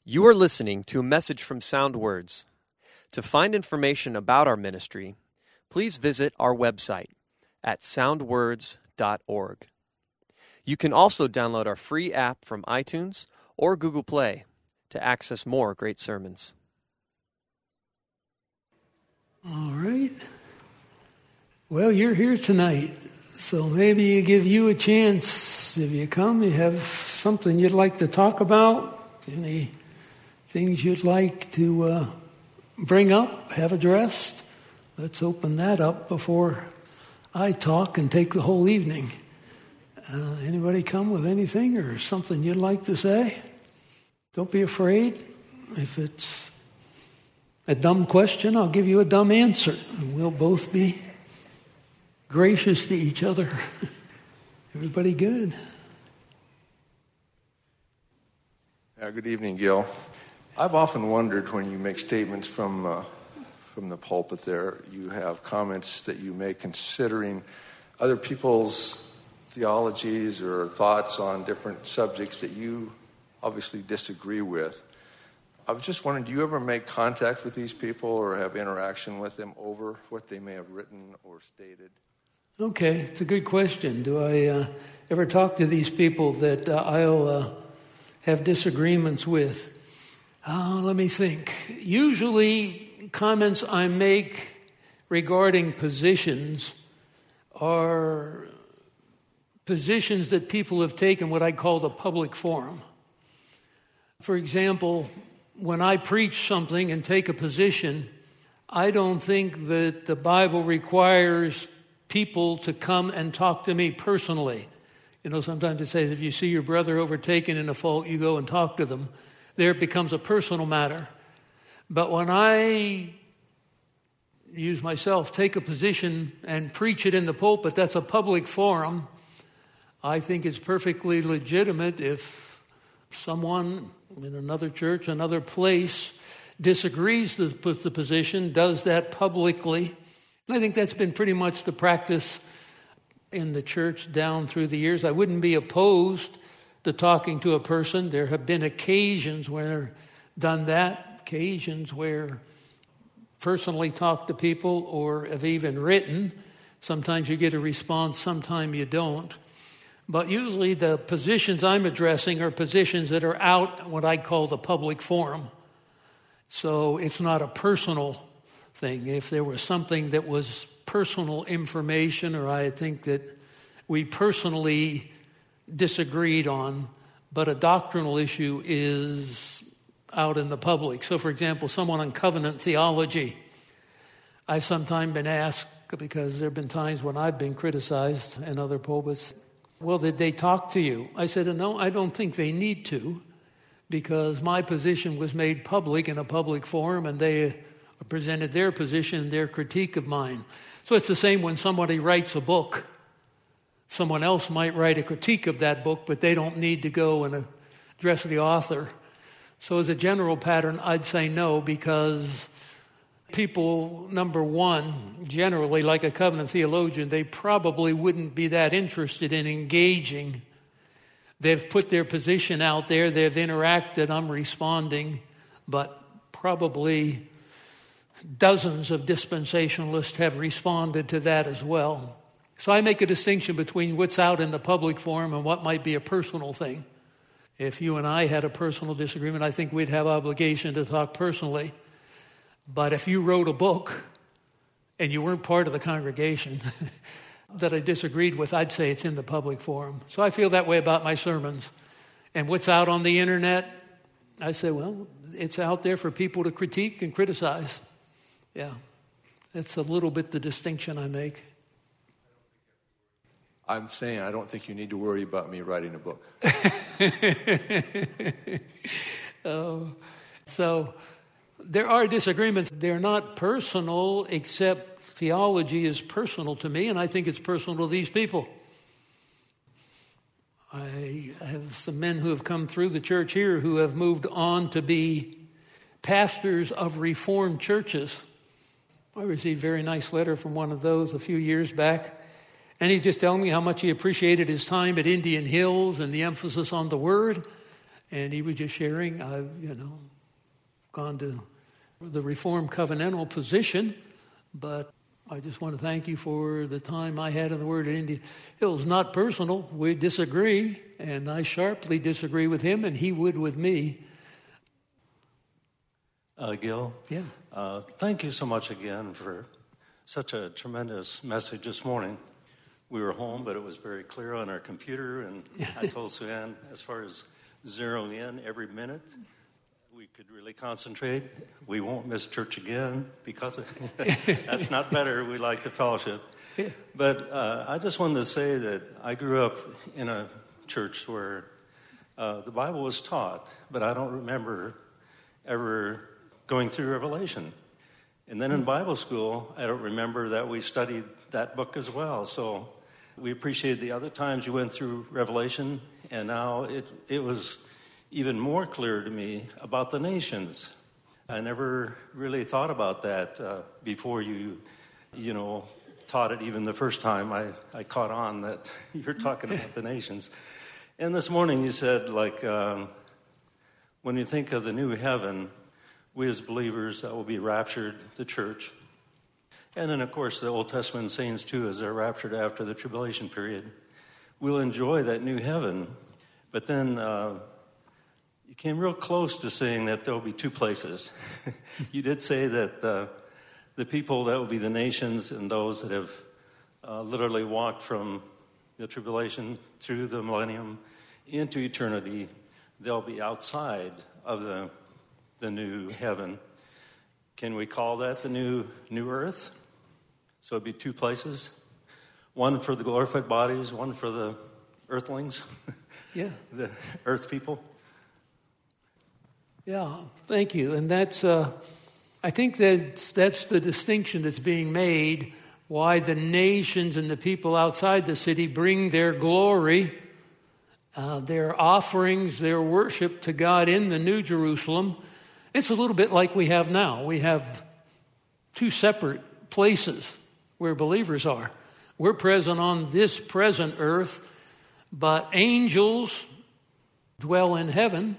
You are listening to a message from Sound Words. To find information about our ministry, please visit our website at soundwords.org. You can also download our free app from iTunes or Google Play to access more great sermons. All right. Well, you're here tonight, so maybe give you a chance. If you come, you have something you'd like to talk about, any things you'd like to bring up, have addressed. Let's open that up before I talk and take the whole evening. Anybody come with anything or something you'd like to say? Don't be afraid. If it's a dumb question, I'll give you a dumb answer, and we'll both be gracious to each other. Everybody good? Good evening, Gil. I've often wondered when you make statements from the pulpit there, you have comments that you make considering other people's theologies or thoughts on different subjects that you obviously disagree with. I was just wondering, do you ever make contact with these people or have interaction with them over what they may have written or stated? Okay, it's a good question. Do I ever talk to these people that I'll have disagreements with? Let me think. Usually, comments I make regarding positions are positions that people have taken what I call the public forum. For example, when I preach something and take a position, I don't think that the Bible requires people to come and talk to me personally. You know, sometimes it says if you see your brother overtaken in a fault, you go and talk to them. There it becomes a personal matter. But when I use myself, take a position and preach it in the pulpit, that's a public forum. I think it's perfectly legitimate if someone in another church, another place, disagrees with the position, does that publicly. And I think that's been pretty much the practice in the church down through the years. I wouldn't be opposed to talking to a person. There have been occasions where I've done that, occasions where personally talk to people or have even written. Sometimes you get a response, sometimes you don't. But usually the positions I'm addressing are positions that are out what I call the public forum. So it's not a personal thing. If there was something that was personal information, or I think that we personally disagreed on, but a doctrinal issue is out in the public. So, for example, someone on covenant theology, I've sometimes been asked, because there have been times when I've been criticized in other pulpits, well, did they talk to you? I said, no, I don't think they need to, because my position was made public in a public forum, and they presented their position, their critique of mine. So it's the same when somebody writes a book. Someone else might write a critique of that book, but they don't need to go and address the author. So as a general pattern, I'd say no, because people, number one, generally, like a covenant theologian, they probably wouldn't be that interested in engaging. They've put their position out there, they've interacted, I'm responding, but probably dozens of dispensationalists have responded to that as well. So I make a distinction between what's out in the public forum and what might be a personal thing. If you and I had a personal disagreement, I think we'd have obligation to talk personally. But if you wrote a book and you weren't part of the congregation that I disagreed with, I'd say it's in the public forum. So I feel that way about my sermons. And what's out on the internet, I say, well, it's out there for people to critique and criticize. Yeah, that's a little bit the distinction I make. I'm saying I don't think you need to worry about me writing a book. So there are disagreements. They're not personal, except theology is personal to me, and I think it's personal to these people. I have some men who have come through the church here who have moved on to be pastors of Reformed churches. I received a very nice letter from one of those a few years back. And he just telling me how much he appreciated his time at Indian Hills and the emphasis on the Word. And he was just sharing, I've, gone to the Reformed covenantal position, but I just want to thank you for the time I had in the Word at Indian Hills. Not personal. We disagree, and I sharply disagree with him, and he would with me. Gil? Yeah. Thank you so much again for such a tremendous message this morning. We were home, but it was very clear on our computer, and I told Suzanne, as far as zeroing in every minute, we could really concentrate. We won't miss church again because that's not better. We like the fellowship. Yeah. But I just wanted to say that I grew up in a church where the Bible was taught, but I don't remember ever going through Revelation. And then in Bible school, I don't remember that we studied that book as well. So we appreciated the other times you went through Revelation, and now it was even more clear to me about the nations. I never really thought about that before you taught it. Even the first time I caught on that you're talking about the nations. And this morning you said, when you think of the new heaven, we as believers that will be raptured, the church. And then, of course, the Old Testament saints, too, as they're raptured after the tribulation period. We'll enjoy that new heaven. But then you came real close to saying that there will be two places. You did say that the people that will be the nations and those that have literally walked from the tribulation through the millennium into eternity, they'll be outside of the new heaven. Can we call that the new earth? So it'd be two places. One for the glorified bodies, one for the earthlings. Yeah. The earth people. Yeah, thank you. And that's, I think that's the distinction that's being made, why the nations and the people outside the city bring their glory, their offerings, their worship to God in the New Jerusalem. It's a little bit like we have now. We have two separate places where believers are. We're present on this present earth, but angels dwell in heaven,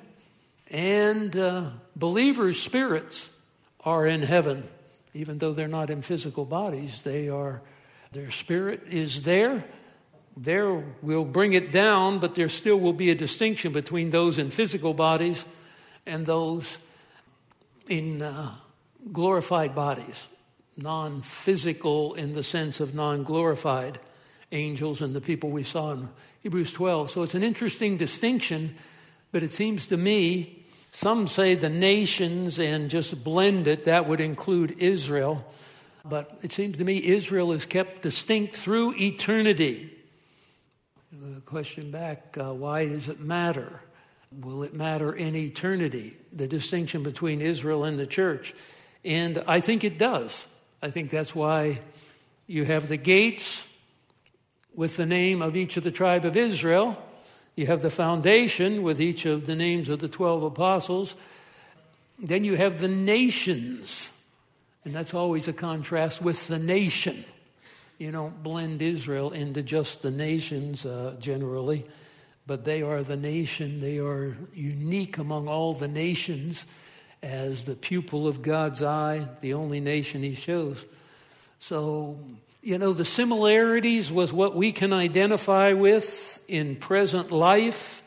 and believers' spirits are in heaven. Even though they're not in physical bodies, their spirit is there. There we'll bring it down, but there still will be a distinction between those in physical bodies and those in glorified bodies, non-physical in the sense of non-glorified angels and the people we saw in Hebrews 12. So it's an interesting distinction, but it seems to me, some say the nations and just blend it, that would include Israel. But it seems to me Israel is kept distinct through eternity. The question back, why does it matter? Will it matter in eternity, the distinction between Israel and the church? And I think it does. I think that's why you have the gates with the name of each of the tribe of Israel. You have the foundation with each of the names of the 12 apostles. Then you have the nations. And that's always a contrast with the nation. You don't blend Israel into just the nations generally. But they are the nation. They are unique among all the nations as the pupil of God's eye, the only nation he shows. So, the similarities with what we can identify with in present life,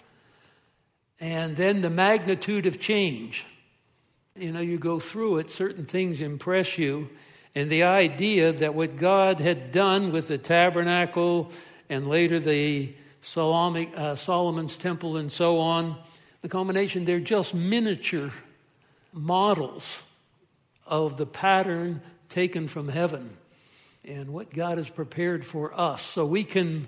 and then the magnitude of change. You go through it, certain things impress you, and the idea that what God had done with the tabernacle and later the Solomon's temple and so on, the culmination, they're just miniature models of the pattern taken from heaven and what God has prepared for us. So we can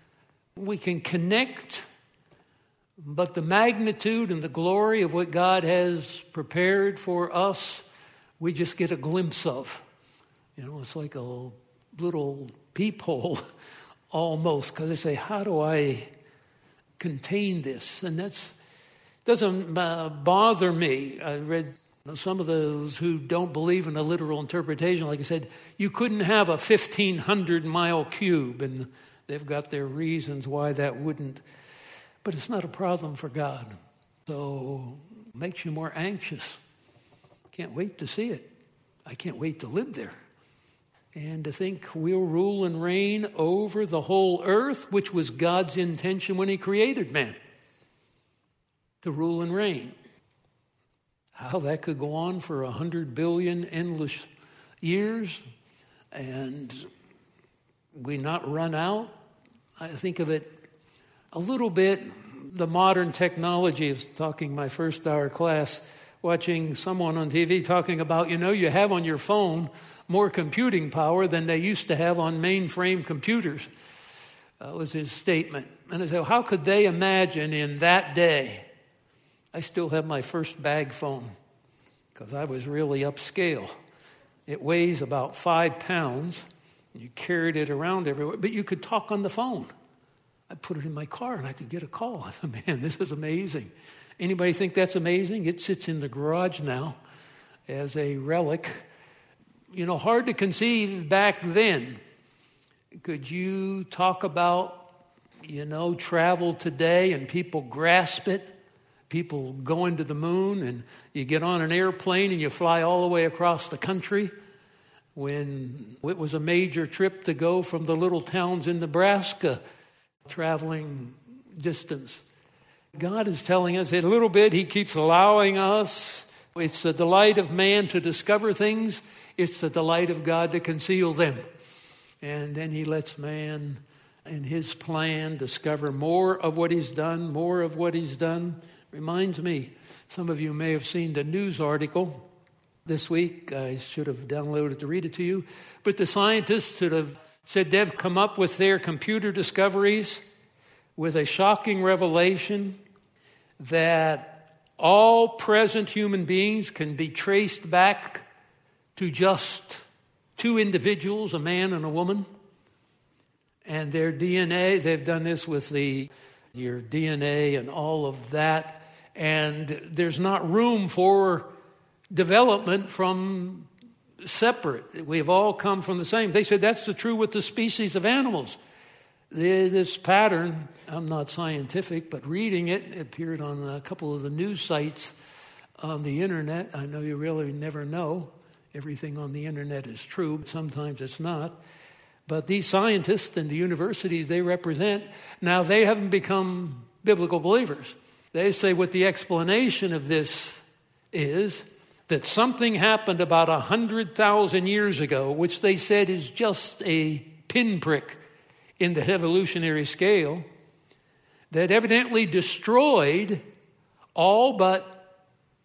connect, but the magnitude and the glory of what God has prepared for us, we just get a glimpse of. It's like a little peephole almost, because they say, how do I contain this? And that doesn't bother me. I read some of those who don't believe in a literal interpretation, like I said, you couldn't have a 1,500-mile cube, and they've got their reasons why that wouldn't. But it's not a problem for God. So it makes you more anxious. Can't wait to see it. I can't wait to live there. And to think we'll rule and reign over the whole earth, which was God's intention when he created man, to rule and reign. How that could go on for 100 billion endless years and we not run out. I think of it a little bit, the modern technology. I was talking my first hour class, watching someone on TV talking about, you have on your phone more computing power than they used to have on mainframe computers. That was his statement. And I said, how could they imagine in that day? I still have my first bag phone because I was really upscale. It weighs about 5 pounds. You carried it around everywhere, but you could talk on the phone. I put it in my car and I could get a call. I said, man, this is amazing. Anybody think that's amazing? It sits in the garage now as a relic. Hard to conceive back then. Could you talk about, travel today and people grasp it? People going to the moon and you get on an airplane and you fly all the way across the country. When it was a major trip to go from the little towns in Nebraska, traveling distance. God is telling us a little bit. He keeps allowing us. It's the delight of man to discover things. It's the delight of God to conceal them. And then he lets man in his plan discover more of what he's done, more of what he's done. Reminds me, some of you may have seen the news article this week. I should have downloaded to read it to you. But the scientists that have said they've come up with their computer discoveries with a shocking revelation that all present human beings can be traced back to just 2 individuals, a man and a woman. And their DNA, they've done this with your DNA and all of that. And there's not room for development from separate. We've all come from the same. They said that's the true with the species of animals. This pattern, I'm not scientific, but reading it appeared on a couple of the news sites on the internet. I know you really never know. Everything on the internet is true, but sometimes it's not. But these scientists and the universities they represent, now they haven't become biblical believers. They say what the explanation of this is that something happened about 100,000 years ago, which they said is just a pinprick in the evolutionary scale, that evidently destroyed all but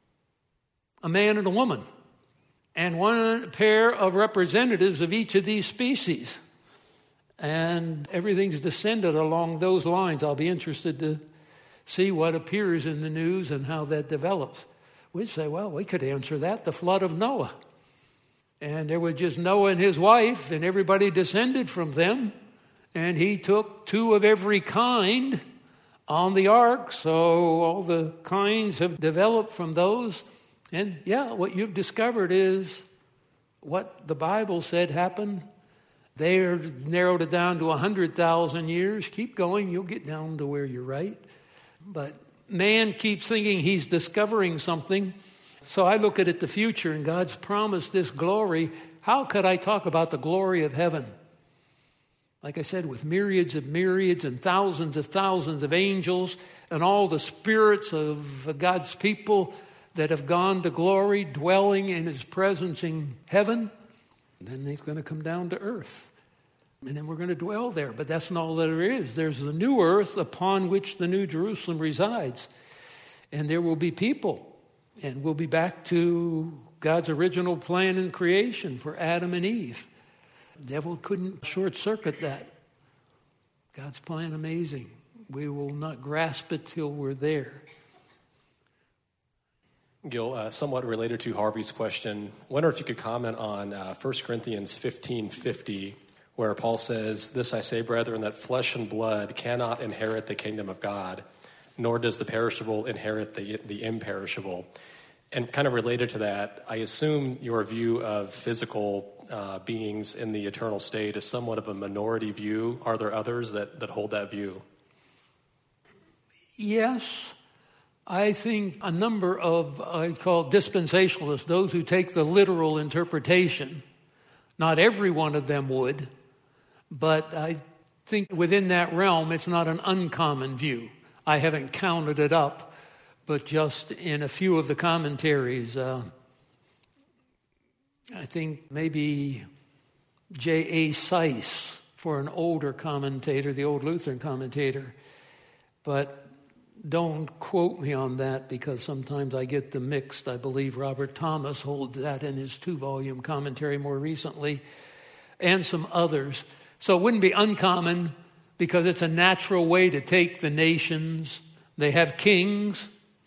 a man and a woman and one pair of representatives of each of these species. And everything's descended along those lines. I'll be interested to see what appears in the news and how that develops. We'd say, well, we could answer that, the flood of Noah. And there was just Noah and his wife, and everybody descended from them. And he took 2 of every kind on the ark, so all the kinds have developed from those. And yeah, what you've discovered is what the Bible said happened. They narrowed it down to 100,000 years. Keep going, you'll get down to where you're right. But man keeps thinking he's discovering something. So I look at the future, and God's promised this glory. How could I talk about the glory of heaven? Like I said, with myriads and thousands of angels and all the spirits of God's people that have gone to glory, dwelling in his presence in heaven. And then he's going to come down to earth. And then we're going to dwell there. But that's not all that there is. There's the new earth upon which the new Jerusalem resides. And there will be people. And we'll be back to God's original plan in creation for Adam and Eve. The devil couldn't short-circuit that. God's plan, amazing. We will not grasp it till we're there. Gil, somewhat related to Harvey's question, I wonder if you could comment on 1 Corinthians 15:50, where Paul says, "This I say, brethren, that flesh and blood cannot inherit the kingdom of God, nor does the perishable inherit the imperishable." And kind of related to that, I assume your view of physical beings in the eternal state is somewhat of a minority view. Are there others that hold that view? Yes. I think a number of, I call dispensationalists, those who take the literal interpretation, not every one of them would, but I think within that realm it's not an uncommon view. I haven't counted it up, but just in a few of the commentaries, I think maybe J.A. Seiss, for an older commentator, the old Lutheran commentator, but don't quote me on that because sometimes I get them mixed. I believe Robert Thomas holds that in his 2-volume commentary more recently, and some others. So it wouldn't be uncommon because it's a natural way to take the nations. They have kings.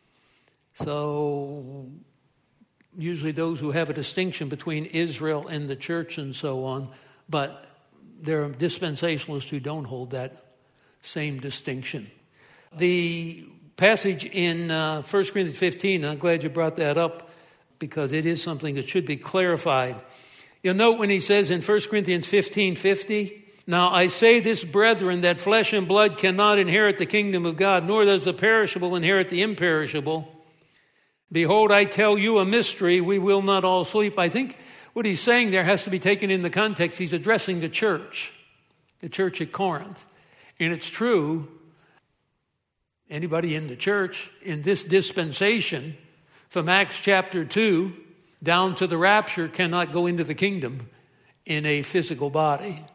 So usually those who have a distinction between Israel and the church and so on, but there are dispensationalists who don't hold that same distinction. The passage in 1 Corinthians 15, I'm glad you brought that up because it is something that should be clarified. You'll note when he says in 1 Corinthians 15:50, "Now I say this, brethren, that flesh and blood cannot inherit the kingdom of God, nor does the perishable inherit the imperishable. Behold, I tell you a mystery, we will not all sleep." I think what he's saying there has to be taken in the context. He's addressing the church at Corinth. And it's true, anybody in the church in this dispensation, from Acts chapter 2 down to the rapture, cannot go into the kingdom in a physical body.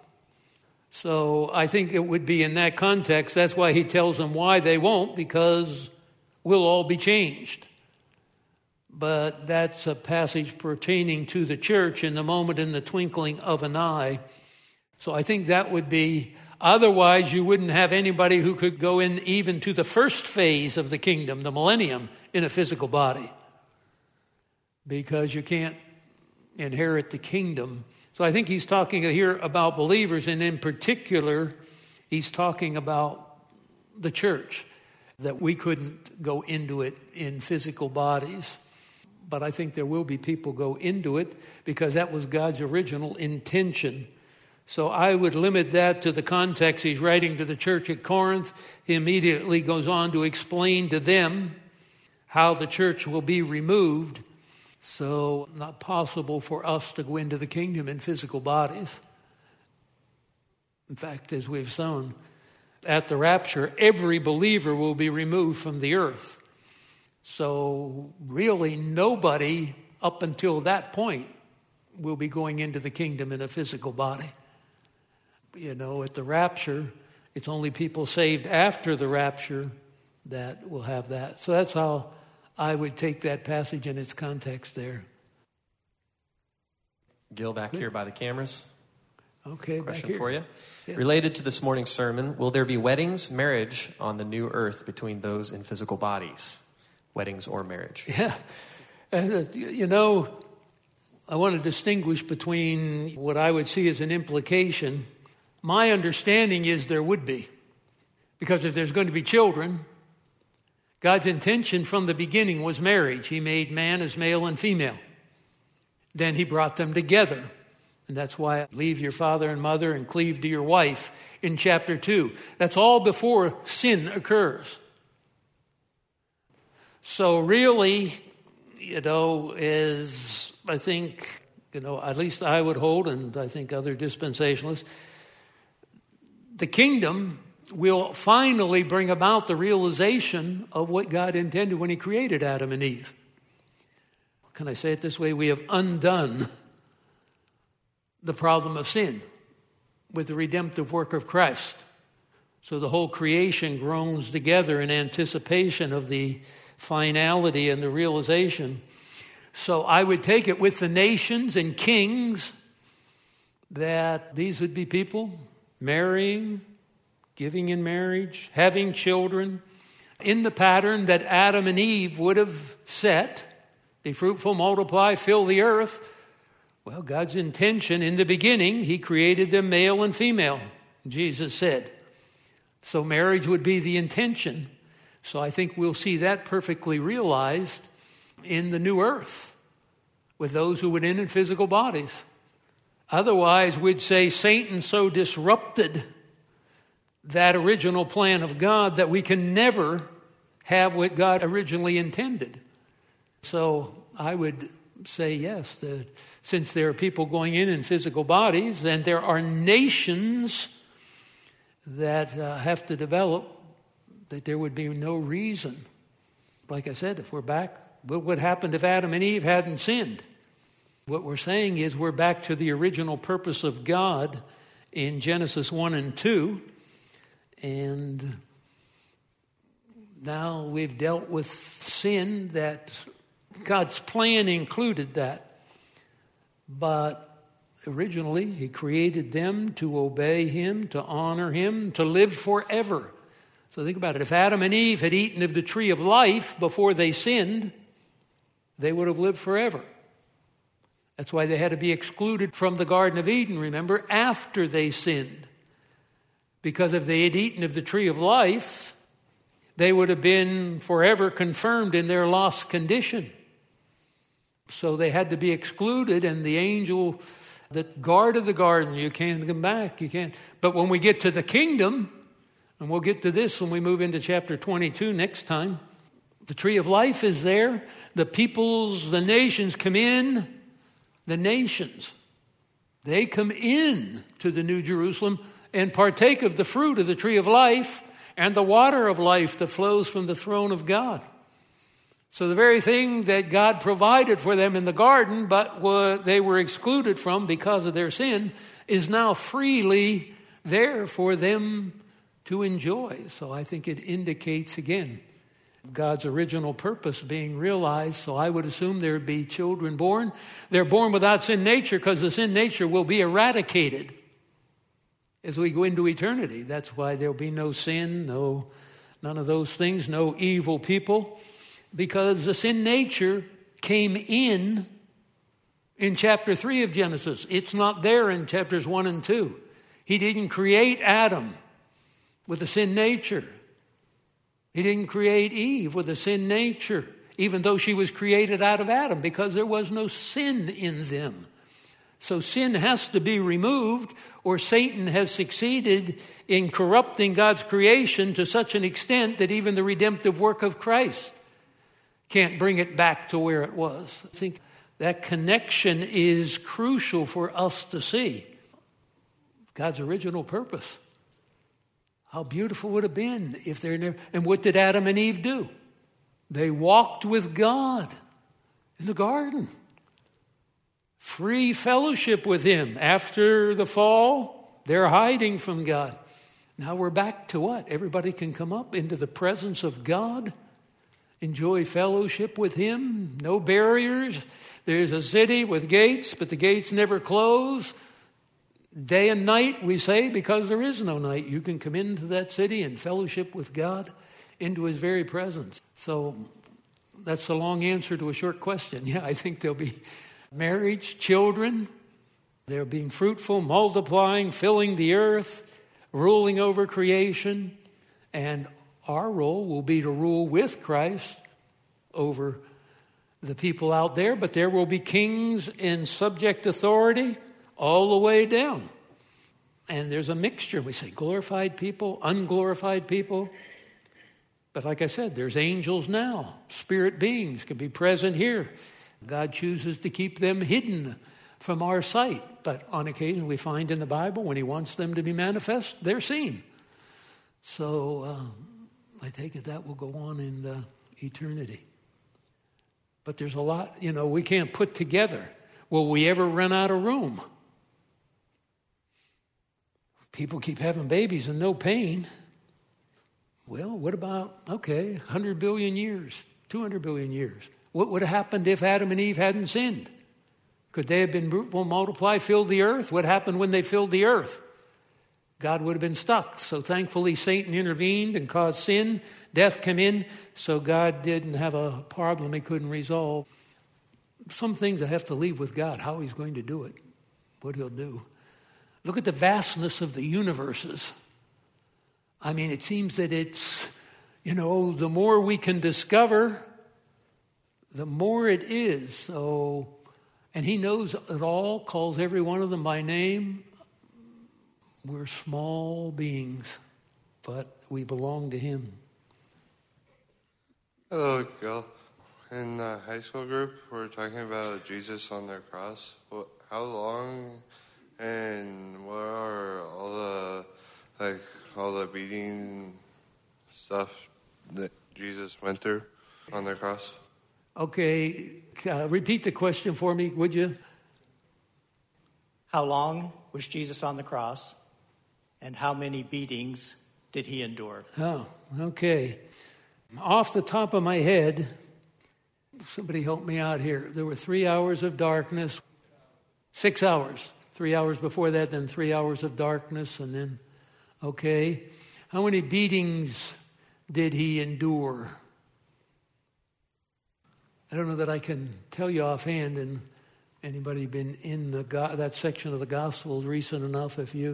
So I think it would be in that context. That's why he tells them why they won't, because we'll all be changed. But that's a passage pertaining to the church in the moment, in the twinkling of an eye. So I think that would be, otherwise you wouldn't have anybody who could go in even to the first phase of the kingdom, the millennium, in a physical body. Because you can't inherit the kingdom. So I think he's talking here about believers, and in particular, he's talking about the church, that we couldn't go into it in physical bodies. But I think there will be people go into it because that was God's original intention. So I would limit that to the context. He's writing to the church at Corinth. He immediately goes on to explain to them how the church will be removed. So not possible for us to go into the kingdom in physical bodies. In fact, as we've shown, at the rapture, every believer will be removed from the earth. So really nobody up until that point will be going into the kingdom in a physical body. You know, at the rapture, it's only people saved after the rapture that will have that. So that's how I would take that passage in its context there. Gil, back here by the cameras. Okay, question for you. Yeah. Related to this morning's sermon, will there be weddings, marriage on the new earth between those in physical bodies? Weddings or marriage? Yeah. You know, I want to distinguish between what I would see as an implication. My understanding is there would be. Because if there's going to be children, God's intention from the beginning was marriage. He made man as male and female. Then he brought them together. And that's why leave your father and mother and cleave to your wife in chapter 2. That's all before sin occurs. So really, is, I think, at least I would hold, and I think other dispensationalists, the kingdom will finally bring about the realization of what God intended when he created Adam and Eve. Can I say it this way? We have undone the problem of sin with the redemptive work of Christ. So the whole creation groans together in anticipation of the finality and the realization. So I would take it with the nations and kings that these would be people marrying, giving in marriage, having children, in the pattern that Adam and Eve would have set. Be fruitful, multiply, fill the earth. Well, God's intention in the beginning, he created them male and female, Jesus said. So marriage would be the intention. So I think we'll see that perfectly realized in the new earth with those who went in physical bodies. Otherwise, we'd say Satan so disrupted that original plan of God that we can never have what God originally intended. So I would say yes, that since there are people going in physical bodies, and there are nations that have to develop, that there would be no reason. Like I said, if we're back, what would happen if Adam and Eve hadn't sinned? What we're saying is we're back to the original purpose of God in Genesis 1 and 2. And now we've dealt with sin, that God's plan included that. But originally, he created them to obey him, to honor him, to live forever. So think about it. If Adam and Eve had eaten of the tree of life before they sinned, they would have lived forever. That's why they had to be excluded from the Garden of Eden, remember, after they sinned. Because if they had eaten of the tree of life, they would have been forever confirmed in their lost condition. So they had to be excluded, and the angel that guarded the garden, you can't come back, you can't. But when we get to the kingdom, and we'll get to this when we move into chapter 22 next time, the tree of life is there. The peoples, the nations come in. The nations, they come in to the New Jerusalem and partake of the fruit of the tree of life and the water of life that flows from the throne of God. So the very thing that God provided for them in the garden, but they were excluded from because of their sin, is now freely there for them to enjoy. So I think it indicates, again, God's original purpose being realized. So I would assume there would be children born. They're born without sin nature because the sin nature will be eradicated as we go into eternity. That's why there'll be no sin, none of those things, no evil people, because the sin nature came in chapter 3 of Genesis. It's not there in chapters 1 and 2. He didn't create Adam with a sin nature. He didn't create Eve with a sin nature, even though she was created out of Adam, because there was no sin in them. So sin has to be removed, or Satan has succeeded in corrupting God's creation to such an extent that even the redemptive work of Christ can't bring it back to where it was. I think that connection is crucial for us to see. God's original purpose. How beautiful would it have been if they're never... And what did Adam and Eve do? They walked with God in the garden. Free fellowship with him. After the fall, they're hiding from God. Now we're back to what? Everybody can come up into the presence of God, enjoy fellowship with him, no barriers. There's a city with gates, but the gates never close. Day and night, we say, because there is no night. You can come into that city and fellowship with God, into his very presence. So that's a long answer to a short question. Yeah, I think there'll be marriage, children. They're being fruitful, multiplying, filling the earth, ruling over creation. And our role will be to rule with Christ over the people out there. But there will be kings in subject authority all the way down. And there's a mixture. We say glorified people, unglorified people. But like I said, there's angels now. Spirit beings can be present here. God chooses to keep them hidden from our sight. But on occasion we find in the Bible, when he wants them to be manifest, they're seen. So I take it that will go on in eternity. But there's a lot, we can't put together. Will we ever run out of room? People keep having babies and no pain. Well, what about, 100 billion years, 200 billion years? What would have happened if Adam and Eve hadn't sinned? Could they have been fruitful, multiply, filled the earth? What happened when they filled the earth? God would have been stuck. So thankfully Satan intervened and caused sin. Death came in. So God didn't have a problem he couldn't resolve. Some things I have to leave with God, how he's going to do it, what he'll do. Look at the vastness of the universes. I mean, it seems that it's, the more we can discover, the more it is. So, and he knows it all, calls every one of them by name. We're small beings, but we belong to him. Hello, Gil. In the high school group, we're talking about Jesus on the cross. How long and what are all the beating stuff that Jesus went through on the cross? Okay, repeat the question for me, would you? How long was Jesus on the cross, and how many beatings did he endure? Oh, okay. Off the top of my head, somebody help me out here. There were 3 hours of darkness, 6 hours. 3 hours before that, then 3 hours of darkness, and then, okay. How many beatings did he endure? I don't know that I can tell you offhand, and anybody been in that section of the Gospels recent enough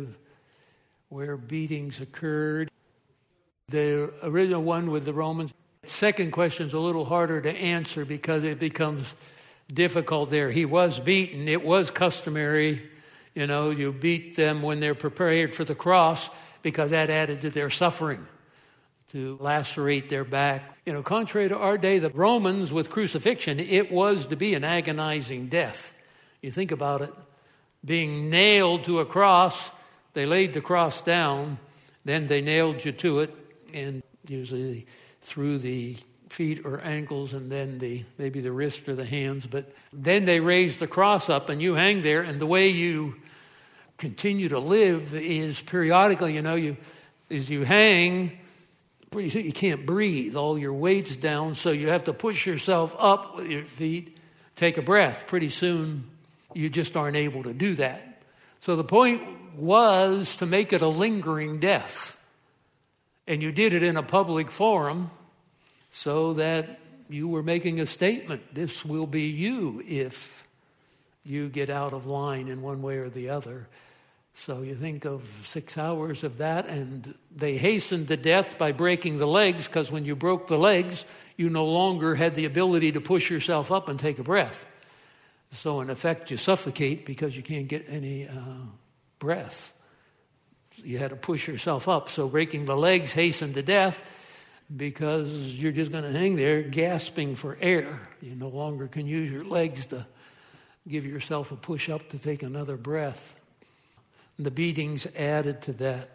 where beatings occurred? The original one with the Romans. Second question's a little harder to answer because it becomes difficult there. He was beaten. It was customary. You beat them when they're prepared for the cross because that added to their suffering, to lacerate their back. Contrary to our day, the Romans with crucifixion, it was to be an agonizing death. You think about it. Being nailed to a cross, they laid the cross down, then they nailed you to it, and usually through the feet or ankles, and then maybe the wrist or the hands. But then they raised the cross up, and you hang there, and the way you continue to live is periodically, as you hang, pretty soon you can't breathe. All your weight's down, so you have to push yourself up with your feet, take a breath. Pretty soon you just aren't able to do that. So the point was to make it a lingering death. And you did it in a public forum so that you were making a statement. This will be you if you get out of line in one way or the other. So you think of 6 hours of that, and they hastened the death by breaking the legs, because when you broke the legs, you no longer had the ability to push yourself up and take a breath. So in effect, you suffocate because you can't get any breath. You had to push yourself up. So breaking the legs hastened to death because you're just going to hang there gasping for air. You no longer can use your legs to give yourself a push up to take another breath. And the beatings added to that.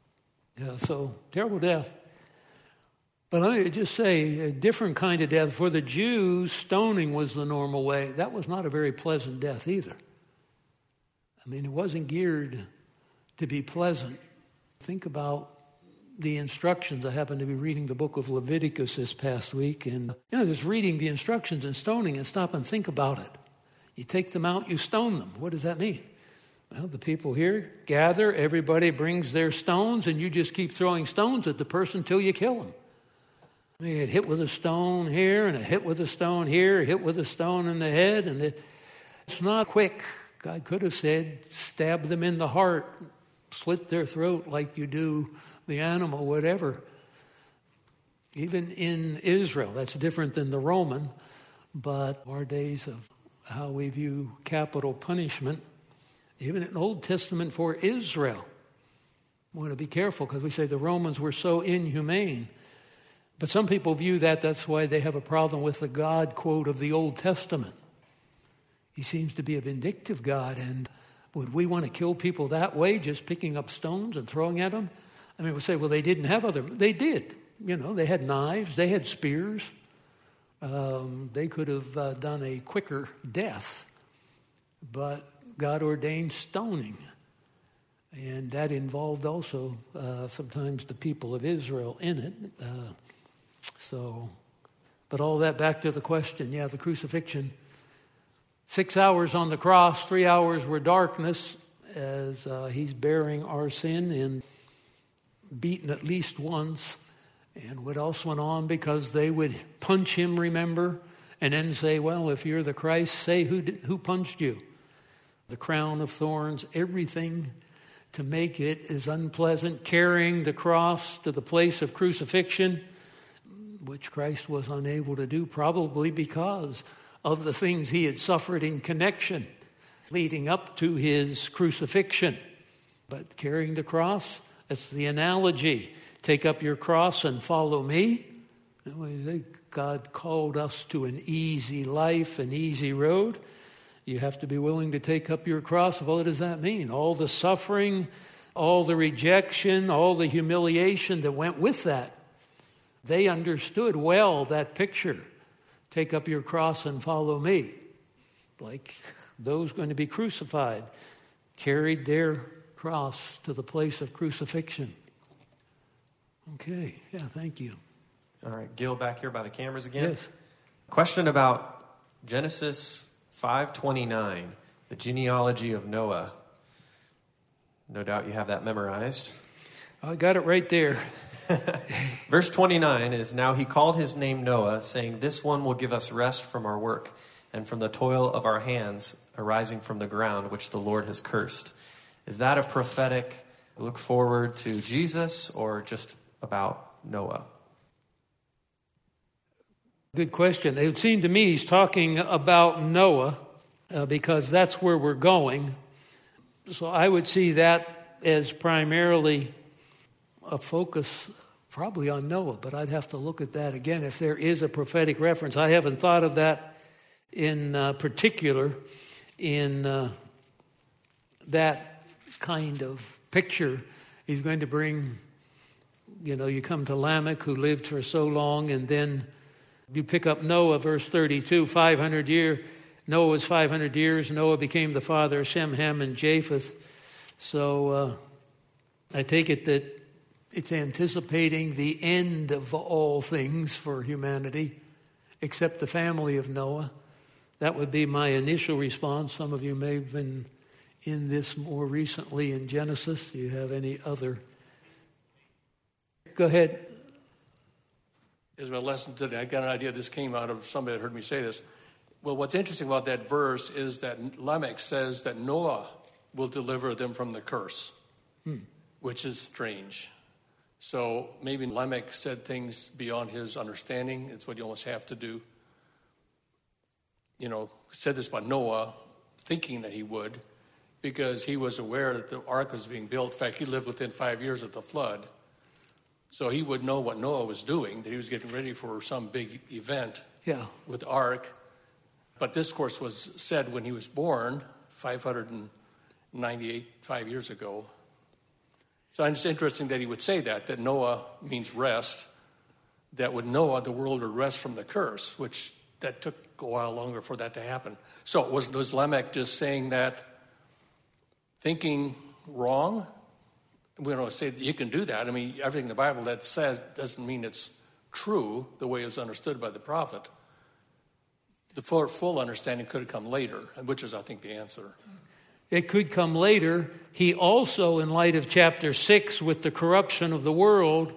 So terrible death. But let me just say, a different kind of death. For the Jews, stoning was the normal way. That was not a very pleasant death either. It wasn't geared to be pleasant. Think about the instructions. I happened to be reading the book of Leviticus this past week, and just reading the instructions in stoning, and stop and think about it. You take them out, you stone them. What does that mean? Well, the people here gather, everybody brings their stones, and you just keep throwing stones at the person till you kill them. You get hit with a stone here, and a hit with a stone here, a hit with a stone in the head, and it's not quick. God could have said, stab them in the heart, slit their throat like you do the animal, whatever. Even in Israel, that's different than the Roman, but our days of how we view capital punishment, even in the Old Testament for Israel, we want to be careful because we say the Romans were so inhumane. But some people view that's why they have a problem with the God quote of the Old Testament. He seems to be a vindictive God, and would we want to kill people that way, just picking up stones and throwing at them? We say, well, they didn't have they did. They had knives, they had spears. They could have done a quicker death, but God ordained stoning. And that involved also sometimes the people of Israel in it. But all that back to the question, the crucifixion. 6 hours on the cross, 3 hours were darkness as he's bearing our sin and beaten at least once. And what else went on? Because they would punch him, remember, and then say, well, if you're the Christ, say who punched you. The crown of thorns, everything to make it as unpleasant, carrying the cross to the place of crucifixion, which Christ was unable to do, probably because of the things he had suffered in connection leading up to his crucifixion. But carrying the cross, that's the analogy. Take up your cross and follow me. God called us to an easy life, an easy road. You have to be willing to take up your cross. Well, what does that mean? All the suffering, all the rejection, all the humiliation that went with that. They understood well that picture. Take up your cross and follow me. Like those going to be crucified carried their cross to the place of crucifixion. Okay, yeah, thank you. All right, Gil back here by the cameras again. Yes. Question about Genesis 5:29, the genealogy of Noah. No doubt you have that memorized. I got it right there. Verse 29 is, "Now he called his name Noah, saying, 'This one will give us rest from our work and from the toil of our hands arising from the ground, which the Lord has cursed.'" Is that a prophetic look forward to Jesus or just about Noah? Good question. It would seem to me he's talking about Noah because that's where we're going. So I would see that as primarily a focus probably on Noah, but I'd have to look at that again if there is a prophetic reference. I haven't thought of that in particular in that kind of picture. He's going to bring, you come to Lamech who lived for so long, and then you pick up Noah, verse 32, 500 years. Noah was 500 years. Noah became the father of Shem, Ham, and Japheth. So I take it that it's anticipating the end of all things for humanity, except the family of Noah. That would be my initial response. Some of you may have been in this more recently in Genesis. Do you have any other? Go ahead. Is my lesson today. I got an idea this came out of somebody that heard me say this. Well, what's interesting about that verse is that Lamech says that Noah will deliver them from the curse, which is strange. So maybe Lamech said things beyond his understanding. It's what you almost have to do. Said this about Noah, thinking that he would, because he was aware that the ark was being built. In fact, he lived within 5 years of the flood. So he would know what Noah was doing, that he was getting ready for some big event with the ark. But this, of course, was said when he was born, 5 years ago. So it's interesting that he would say that Noah means rest, that with Noah, the world would rest from the curse, which that took a while longer for that to happen. So was Lamech just saying that, thinking wrong? We don't say that you can do that. I mean, everything in the Bible that says doesn't mean it's true the way it was understood by the prophet. The full understanding could have come later, which is, I think, the answer. It could come later. He also, in light of chapter 6, with the corruption of the world,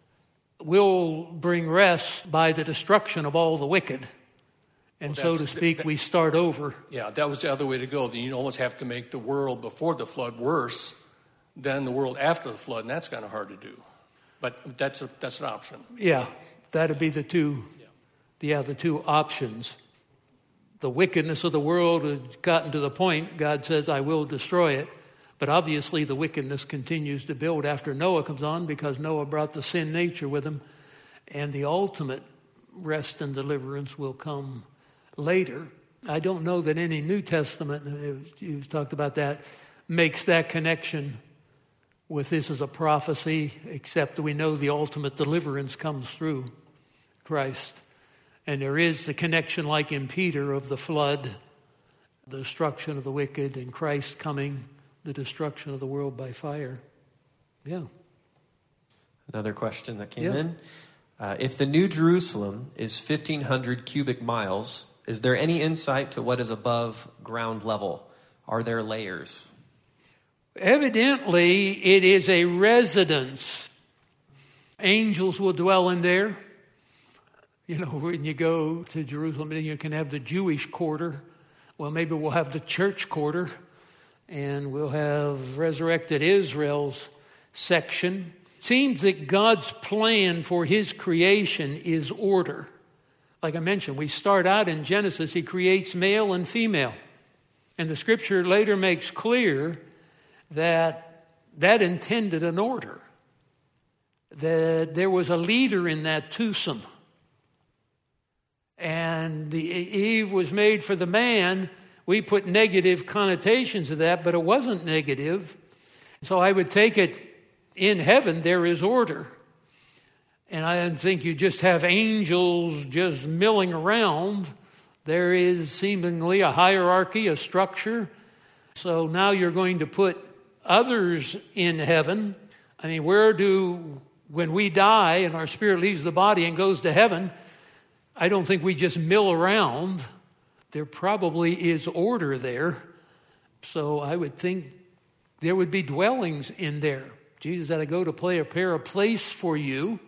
will bring rest by the destruction of all the wicked. And so to speak, we start over. Yeah, that was the other way to go. You almost have to make the world before the flood worse than the world after the flood, and that's kind of hard to do. But that's an option. Yeah, that'd be the two options. The wickedness of the world has gotten to the point, God says, I will destroy it. But obviously the wickedness continues to build after Noah comes on, because Noah brought the sin nature with him. And the ultimate rest and deliverance will come later. I don't know that any New Testament, you talked about that, makes that connection with this as a prophecy, except we know the ultimate deliverance comes through Christ. And there is the connection, like in Peter, of the flood, the destruction of the wicked, and Christ coming, the destruction of the world by fire. Yeah. Another question that came in. If the New Jerusalem is 1,500 cubic miles, is there any insight to what is above ground level? Are there layers? Evidently, it is a residence. Angels will dwell in there. When you go to Jerusalem, you can have the Jewish quarter. Well, maybe we'll have the church quarter, and we'll have resurrected Israel's section. It seems that God's plan for his creation is order. Like I mentioned, we start out in Genesis, he creates male and female. And the scripture later makes clear that intended an order. That there was a leader in that twosome. and the Eve was made for the man, we put negative connotations to that, but it wasn't negative. So I would take it, in heaven there is order. And I don't think you just have angels just milling around. There is seemingly a hierarchy, a structure. So now you're going to put others in heaven. I mean, when we die and our spirit leaves the body and goes to heaven, I don't think we just mill around. There probably is order there. So I would think there would be dwellings in there. Jesus said, I go to prepare a place for you.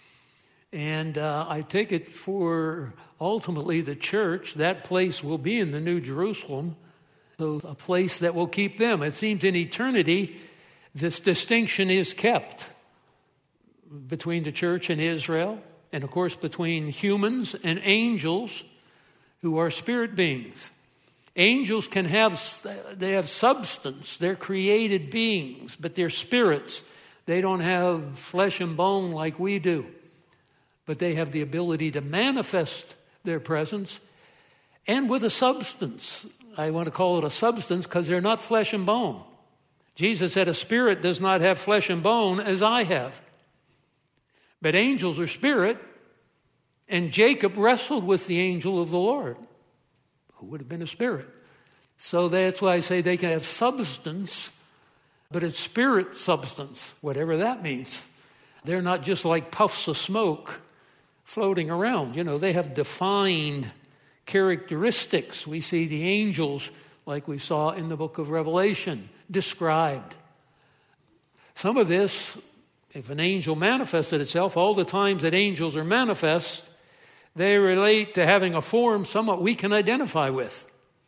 And I take it for ultimately the church, that place will be in the New Jerusalem, so a place that will keep them. It seems in eternity, this distinction is kept between the church and Israel, and of course between humans and angels who are spirit beings. Angels they have substance, they're created beings, but they're spirits. They don't have flesh and bone like we do. But they have the ability to manifest their presence and with a substance. I want to call it a substance because they're not flesh and bone. Jesus said, a spirit does not have flesh and bone as I have. But angels are spirit, and Jacob wrestled with the angel of the Lord, who would have been a spirit. So that's why I say they can have substance, but it's spirit substance, whatever that means. They're not just like puffs of smoke floating around. You know, they have defined characteristics. We see the angels, like we saw in the book of Revelation, described. Some of this, if an angel manifested itself, all the times that angels are manifest, they relate to having a form somewhat we can identify with.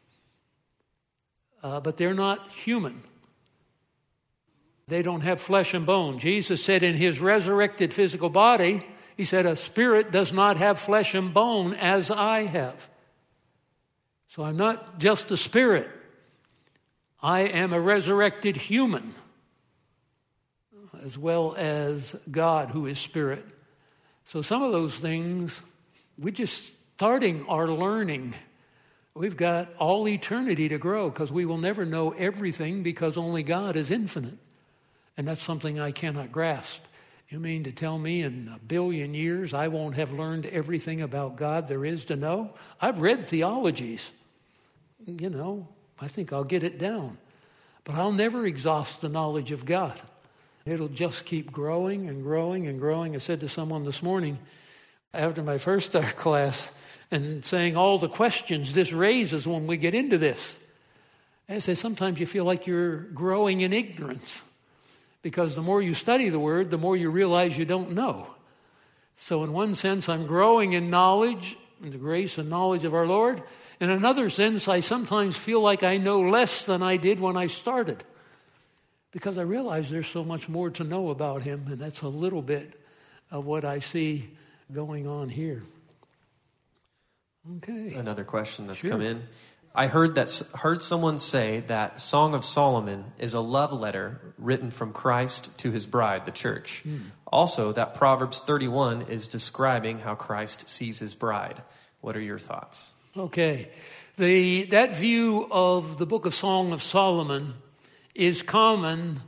But they're not human. They don't have flesh and bone. Jesus said in his resurrected physical body, he said, a spirit does not have flesh and bone as I have. So I'm not just a spirit. I am a resurrected human, as well as God who is spirit. So some of those things, we're just starting our learning. We've got all eternity to grow because we will never know everything because only God is infinite. And that's something I cannot grasp. You mean to tell me in 1 billion years I won't have learned everything about God there is to know? I've read theologies. You know, I think I'll get it down. But I'll never exhaust the knowledge of God. It'll just keep growing and growing and growing. I said to someone this morning after my first art class and saying all the questions this raises when we get into this. I say sometimes you feel like you're growing in ignorance. Because the more you study the Word, the more you realize you don't know. So in one sense, I'm growing in knowledge, in the grace and knowledge of our Lord. In another sense, I sometimes feel like I know less than I did when I started. Because I realize there's so much more to know about Him, and that's a little bit of what I see going on here. Okay. Another question that's come in. I heard someone say that Song of Solomon is a love letter written from Christ to his bride, the church. Also, that Proverbs 31 is describing how Christ sees his bride. What are your thoughts? Okay. That view of the book of Song of Solomon is common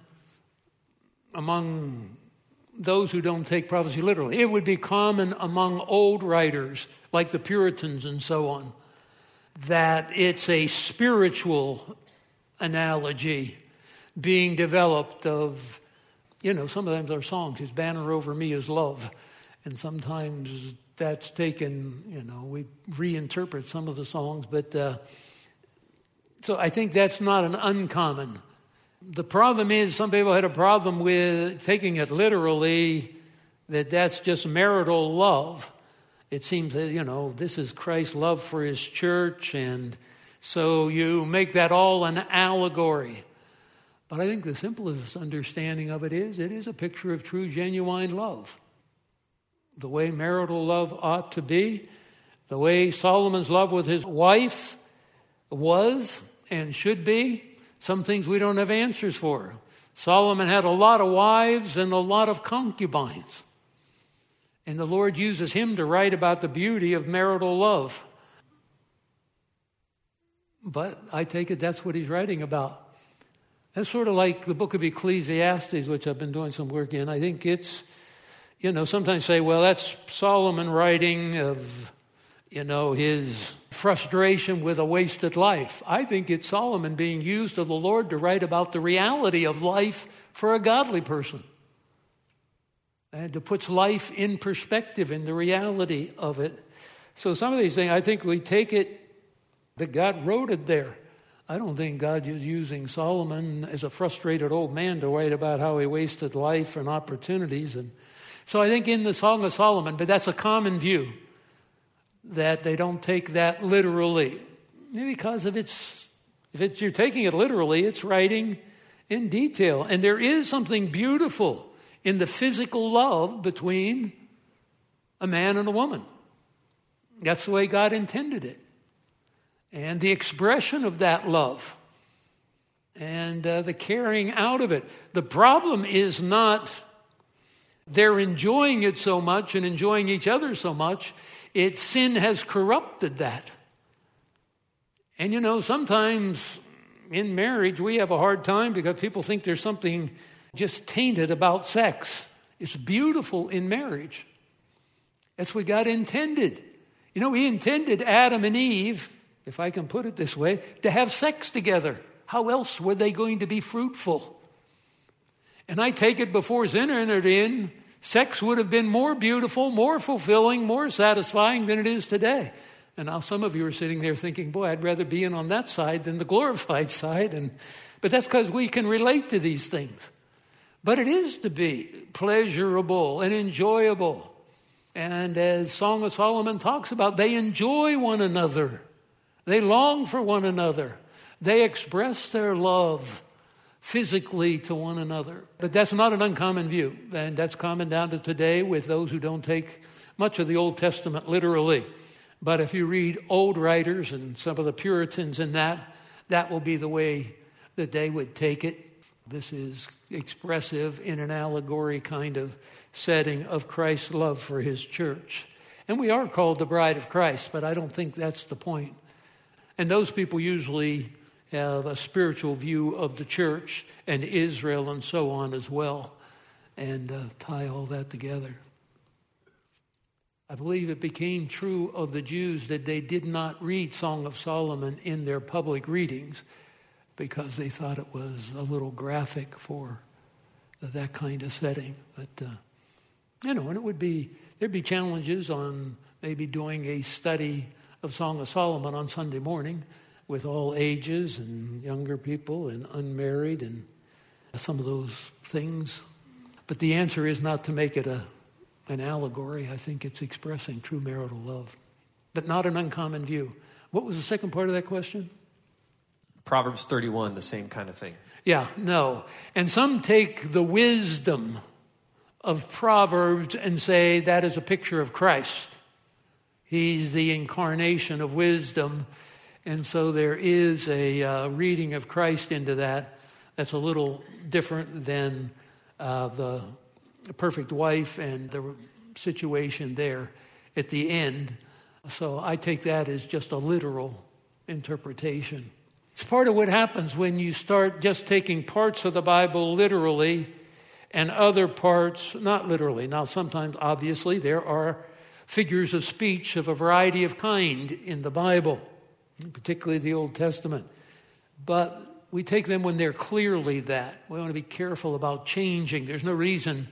among those who don't take prophecy literally. It would be common among old writers like the Puritans and so on, that it's a spiritual analogy being developed of, sometimes our songs, his banner over me is love. And sometimes that's taken, we reinterpret some of the songs. But so I think that's not an uncommon. The problem is some people had a problem with taking it literally, that's just marital love. It seems that, this is Christ's love for his church, and so you make that all an allegory. But I think the simplest understanding of it is a picture of true, genuine love. The way marital love ought to be, the way Solomon's love with his wife was and should be. Some things we don't have answers for. Solomon had a lot of wives and a lot of concubines. And the Lord uses him to write about the beauty of marital love. But I take it that's what he's writing about. That's sort of like the book of Ecclesiastes, which I've been doing some work in. I think it's, sometimes say, well, that's Solomon writing of, his frustration with a wasted life. I think it's Solomon being used of the Lord to write about the reality of life for a godly person. And to put life in perspective, in the reality of it. So some of these things, I think we take it that God wrote it there. I don't think God is using Solomon as a frustrated old man to write about how he wasted life and opportunities. And so I think in the Song of Solomon, but that's a common view, that they don't take that literally. Maybe because if you're taking it literally, it's writing in detail. And there is something beautiful in the physical love between a man and a woman. That's the way God intended it. And the expression of that love and the carrying out of it. The problem is not they're enjoying it so much and enjoying each other so much. It's sin has corrupted that. And sometimes in marriage we have a hard time because people think there's something just tainted about sex. It's beautiful in marriage. That's what God intended. He intended Adam and Eve, if I can put it this way, to have sex together. How else were they going to be fruitful? And I take it before sin entered in, sex would have been more beautiful, more fulfilling, more satisfying than it is today. And now some of you are sitting there thinking, boy, I'd rather be in on that side than the glorified side. But that's because we can relate to these things. But it is to be pleasurable and enjoyable. And as Song of Solomon talks about, they enjoy one another. They long for one another. They express their love physically to one another. But that's not an uncommon view. And that's common down to today with those who don't take much of the Old Testament literally. But if you read old writers and some of the Puritans in that will be the way that they would take it. This is expressive in an allegory kind of setting of Christ's love for his church. And we are called the bride of Christ, but I don't think that's the point. And those people usually have a spiritual view of the church and Israel and so on as well, and tie all that together. I believe it became true of the Jews that they did not read Song of Solomon in their public readings because they thought it was a little graphic for that kind of setting. But, and there'd be challenges on maybe doing a study of Song of Solomon on Sunday morning with all ages and younger people and unmarried and some of those things. But the answer is not to make it an allegory. I think it's expressing true marital love, but not an uncommon view. What was the second part of that question? Proverbs 31, the same kind of thing. Yeah, no. And some take the wisdom of Proverbs and say that is a picture of Christ. He's the incarnation of wisdom. And so there is a reading of Christ into that that's a little different than the perfect wife and the situation there at the end. So I take that as just a literal interpretation. It's part of what happens when you start just taking parts of the Bible literally and other parts not literally. Now, sometimes, obviously, there are figures of speech of a variety of kind in the Bible, particularly the Old Testament. But we take them when they're clearly that. We want to be careful about changing. There's no reason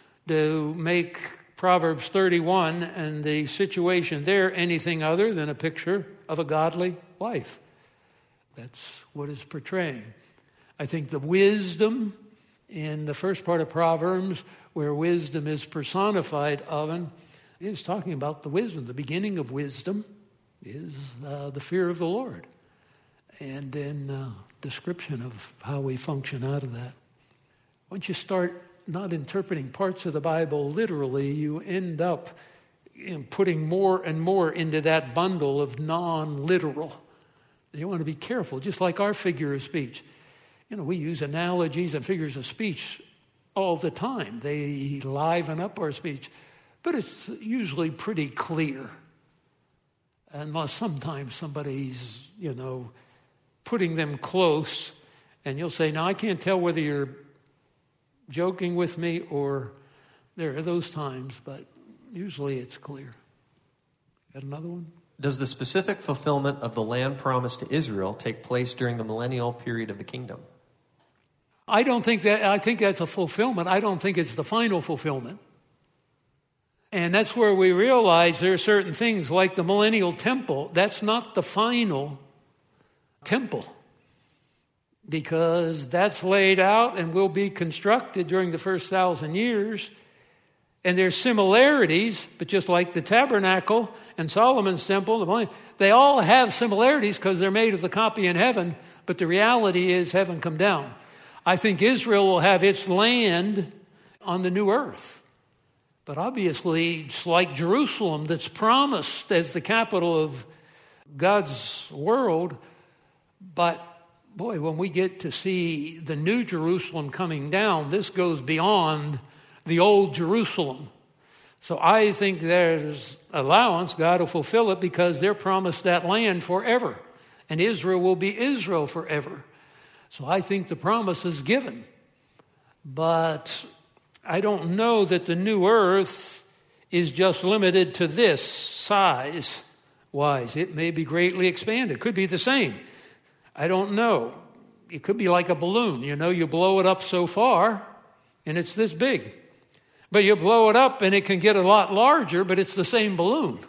to make Proverbs 31 and the situation there anything other than a picture of a godly wife. That's what it's portraying. I think the wisdom in the first part of Proverbs, where wisdom is personified of, is talking about the wisdom. The beginning of wisdom is the fear of the Lord. And then description of how we function out of that. Once you start not interpreting parts of the Bible literally, you end up putting more and more into that bundle of non-literal. You want to be careful, just like our figure of speech. We use analogies and figures of speech all the time. They liven up our speech. But it's usually pretty clear. Unless sometimes somebody's, putting them close, and you'll say, now I can't tell whether you're joking with me or there are those times, but usually it's clear. Got another one? Does the specific fulfillment of the land promised to Israel take place during the millennial period of the kingdom? I think that's a fulfillment. I don't think it's the final fulfillment. And that's where we realize there are certain things like the millennial temple. That's not the final temple, because that's laid out and will be constructed during the first 1,000 years. And there's similarities, but just like the tabernacle and Solomon's temple, they all have similarities because they're made of the copy in heaven, but the reality is heaven come down. I think Israel will have its land on the new earth. But obviously, it's like Jerusalem that's promised as the capital of God's world. But boy, when we get to see the new Jerusalem coming down, this goes beyond the old Jerusalem. So I think there's allowance. God will fulfill it because they're promised that land forever. And Israel will be Israel forever. So I think the promise is given. But I don't know that the new earth is just limited to this size-wise. It may be greatly expanded. It could be the same. I don't know. It could be like a balloon. You blow it up so far, and it's this big. But you blow it up, and it can get a lot larger, but it's the same balloon.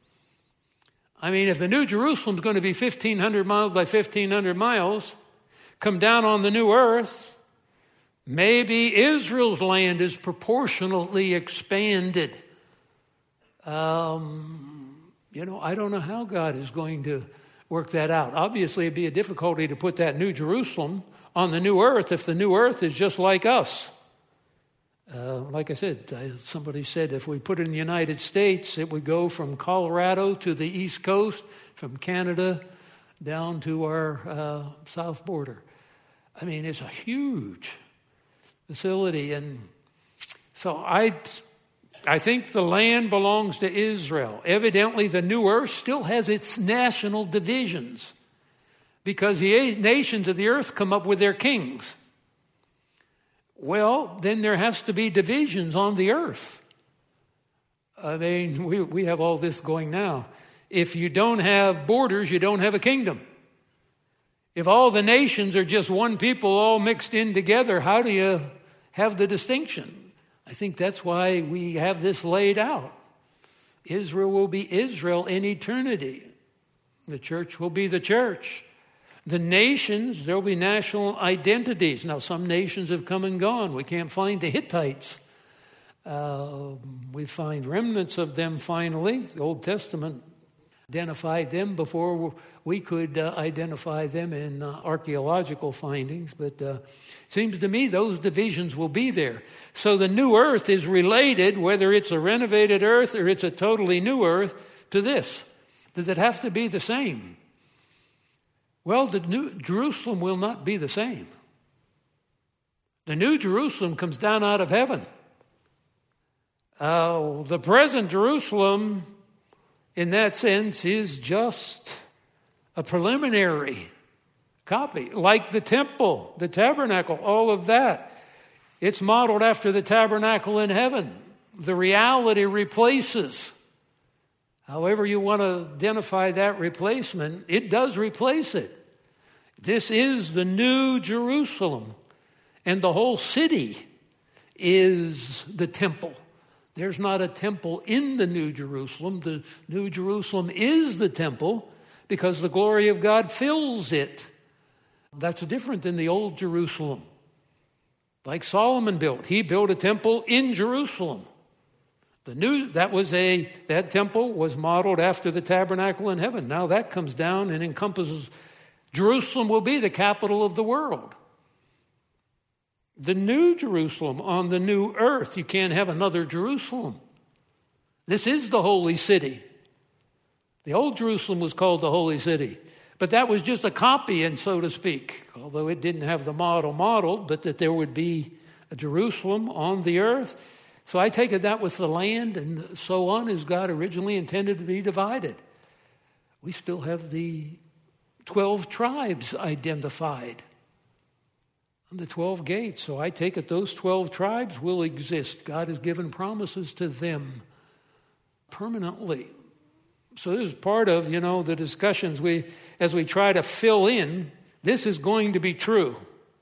I mean, if the New Jerusalem's going to be 1,500 miles by 1,500 miles, come down on the new earth, maybe Israel's land is proportionally expanded. I don't know how God is going to work that out. Obviously, it'd be a difficulty to put that New Jerusalem on the new earth if the new earth is just like us. Like I said, somebody said if we put it in the United States, it would go from Colorado to the East Coast, from Canada down to our south border. I mean, it's a huge facility. And so I think the land belongs to Israel. Evidently, the new earth still has its national divisions because the nations of the earth come up with their kings. Well, then there has to be divisions on the earth. I mean, we have all this going now. If you don't have borders, you don't have a kingdom. If all the nations are just one people all mixed in together, how do you have the distinction? I think that's why we have this laid out. Israel will be Israel in eternity. The church will be the church. The nations, there will be national identities. Now, some nations have come and gone. We can't find the Hittites. We find remnants of them finally. The Old Testament identified them before we could identify them in archaeological findings. But it seems to me those divisions will be there. So the new earth is related, whether it's a renovated earth or it's a totally new earth, to this. Does it have to be the same? Well, the new Jerusalem will not be the same. The new Jerusalem comes down out of heaven. The present Jerusalem, in that sense, is just a preliminary copy, like the temple, the tabernacle, all of that. It's modeled after the tabernacle in heaven. The reality replaces. However you want to identify that replacement, it does replace it. This is the new Jerusalem, and the whole city is the temple. There's not a temple in the New Jerusalem. The New Jerusalem is the temple because the glory of God fills it. That's different than the old Jerusalem. Like Solomon built. He built a temple in Jerusalem. That temple was modeled after the tabernacle in heaven. Now that comes down and encompasses Jerusalem will be the capital of the world. The new Jerusalem on the new earth. You can't have another Jerusalem. This is the holy city. The old Jerusalem was called the holy city. But that was just a copy, and so to speak, although it didn't have the model modeled, but that there would be a Jerusalem on the earth. So I take it that was the land and so on as God originally intended to be divided. We still have the 12 tribes identified. And the 12 gates. So I take it those 12 tribes will exist. God has given promises to them permanently. So this is part of, the discussions as we try to fill in, this is going to be true.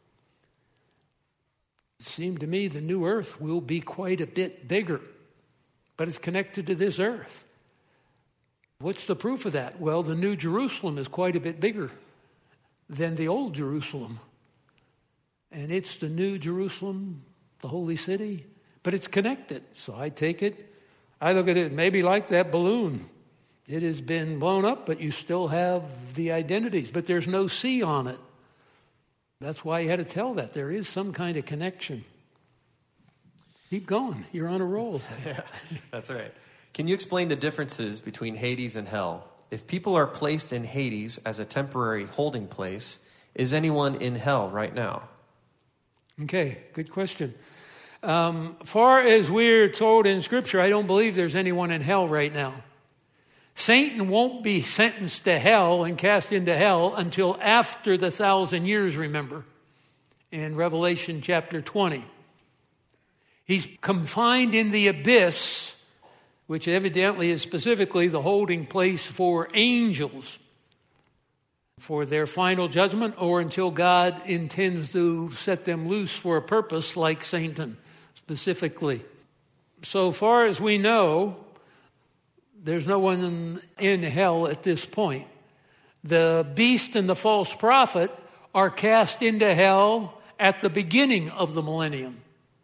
It seemed to me the new earth will be quite a bit bigger, but it's connected to this earth. What's the proof of that? Well, the new Jerusalem is quite a bit bigger than the old Jerusalem. And it's the new Jerusalem, the holy city, but it's connected. So I look at it maybe like that balloon. It has been blown up, but you still have the identities, but there's no sea on it. That's why you had to tell that. There is some kind of connection. Keep going. You're on a roll. Yeah, that's right. Can you explain the differences between Hades and hell? If people are placed in Hades as a temporary holding place, is anyone in hell right now? Okay, good question. Far as we're told in Scripture, I don't believe there's anyone in hell right now. Satan won't be sentenced to hell and cast into hell until after the 1,000 years, remember, in Revelation chapter 20. He's confined in the abyss, which evidently is specifically the holding place for angels for their final judgment or until God intends to set them loose for a purpose like Satan specifically. So far as we know, there's no one in hell at this point. The beast and the false prophet are cast into hell at the beginning of the millennium.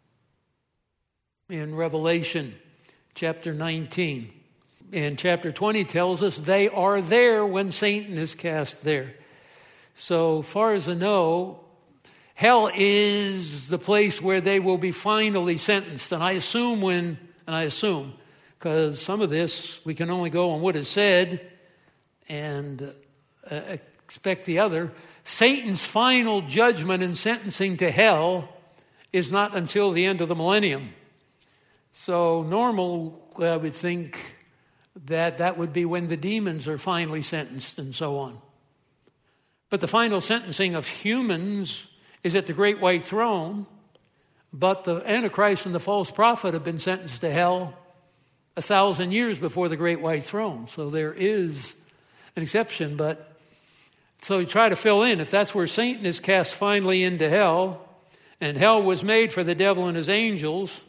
In Revelation chapter 19. And chapter 20 tells us they are there when Satan is cast there. So far as I know, hell is the place where they will be finally sentenced. And I assume because some of this, we can only go on what is said and expect the other. Satan's final judgment and sentencing to hell is not until the end of the millennium. So normal, I would think that would be when the demons are finally sentenced and so on. But the final sentencing of humans is at the great white throne, but the Antichrist and the false prophet have been sentenced to hell 1,000 years before the great white throne. So there is an exception, but so you try to fill in. If that's where Satan is cast finally into hell, and hell was made for the devil and his angels.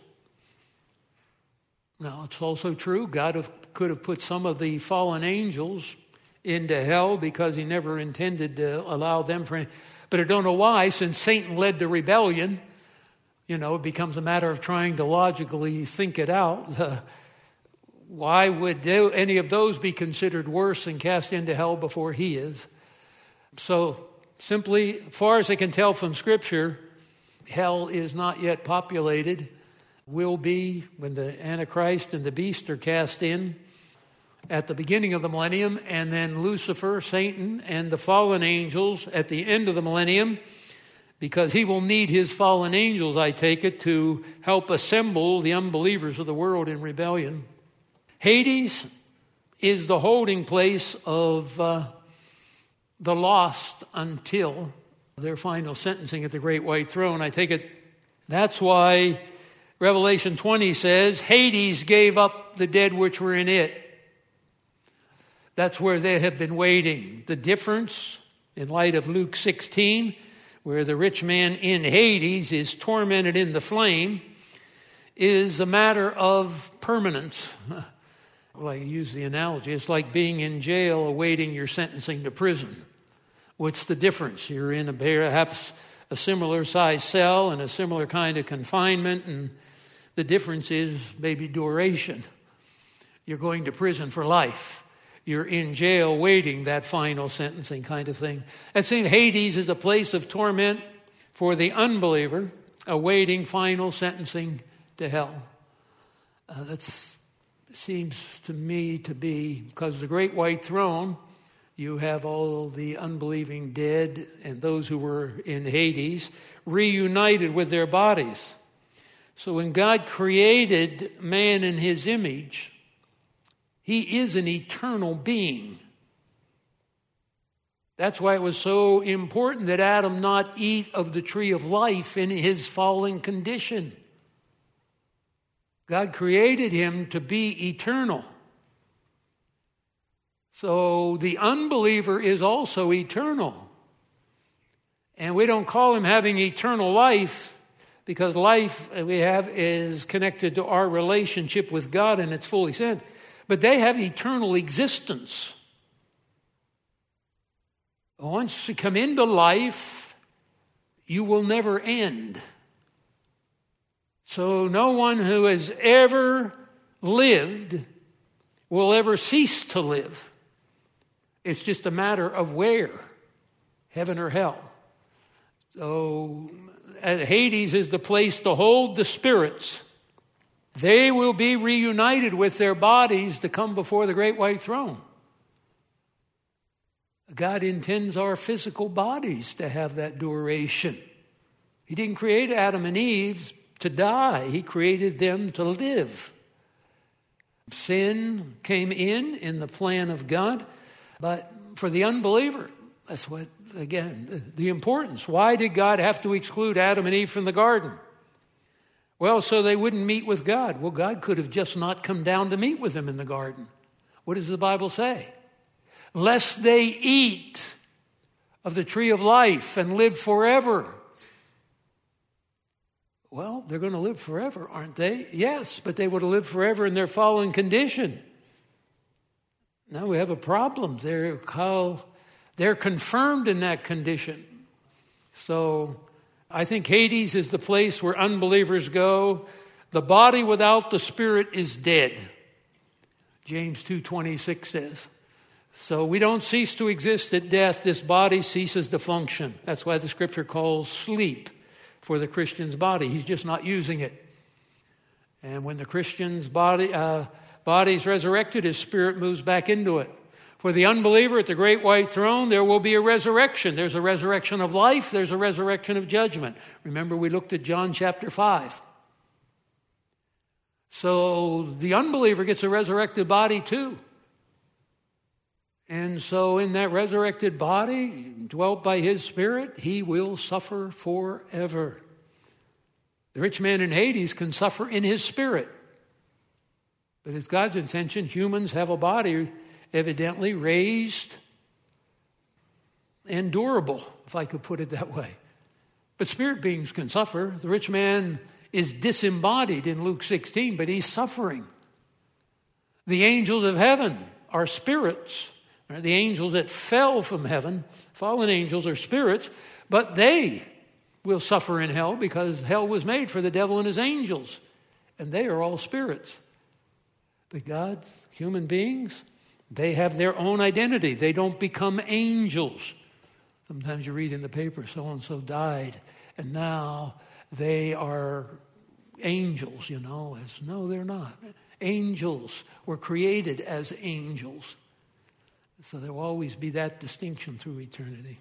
Now, it's also true, God could have put some of the fallen angels into hell because he never intended to allow them for any. But I don't know why, since Satan led the rebellion, it becomes a matter of trying to logically think it out. Why would any of those be considered worse and cast into hell before he is? So simply, as far as I can tell from Scripture, hell is not yet populated. Will be when the Antichrist and the beast are cast in at the beginning of the millennium, and then Lucifer, Satan, and the fallen angels at the end of the millennium, because he will need his fallen angels, I take it, to help assemble the unbelievers of the world in rebellion. Hades is the holding place of the lost until their final sentencing at the great white throne. I take it that's why Revelation 20 says, Hades gave up the dead which were in it. That's where they have been waiting. The difference, in light of Luke 16, where the rich man in Hades is tormented in the flame, is a matter of permanence. Well, I use the analogy. It's like being in jail awaiting your sentencing to prison. What's the difference? You're in perhaps a similar size cell and a similar kind of confinement, and the difference is maybe duration. You're going to prison for life. You're in jail waiting that final sentencing kind of thing. And saying Hades is a place of torment for the unbeliever awaiting final sentencing to hell. That seems to me to be, because the great white throne, you have all the unbelieving dead and those who were in Hades reunited with their bodies. So when God created man in his image, he is an eternal being. That's why it was so important that Adam not eat of the tree of life in his fallen condition. God created him to be eternal. So the unbeliever is also eternal. And we don't call him having eternal life because life we have is connected to our relationship with God and it's fully sent. But they have eternal existence. Once you come into life, you will never end. So no one who has ever lived will ever cease to live. It's just a matter of where, heaven or hell. So Hades is the place to hold the spirits. They will be reunited with their bodies to come before the great white throne. God intends our physical bodies to have that duration. He didn't create Adam and Eve to die. He created them to live. Sin came in the plan of God. But for the unbeliever, that's what, again, the importance. Why did God have to exclude Adam and Eve from the garden? Well, so they wouldn't meet with God. Well, God could have just not come down to meet with them in the garden. What does the Bible say? Lest they eat of the tree of life and live forever. Well, they're going to live forever, aren't they? Yes, but they would have lived forever in their fallen condition. Now we have a problem. They're confirmed in that condition. So I think Hades is the place where unbelievers go. The body without the spirit is dead. James 2:26 says. So we don't cease to exist at death. This body ceases to function. That's why the scripture calls sleep for the Christian's body. He's just not using it. And when the Christian's body is resurrected, his spirit moves back into it. For the unbeliever at the great white throne, there will be a resurrection. There's a resurrection of life. There's a resurrection of judgment. Remember, we looked at John chapter 5. So the unbeliever gets a resurrected body too. And so in that resurrected body, dwelt by his spirit, he will suffer forever. The rich man in Hades can suffer in his spirit. But it's God's intention, humans have a body evidently raised and durable, if I could put it that way. But spirit beings can suffer. The rich man is disembodied in Luke 16, but he's suffering. The angels of heaven are spirits. The angels that fell from heaven, fallen angels are spirits, but they will suffer in hell because hell was made for the devil and his angels, and they are all spirits. But God, human beings, they have their own identity. They don't become angels. Sometimes you read in the paper, so-and-so died, and now they are angels, No, they're not. Angels were created as angels. So there will always be that distinction through eternity.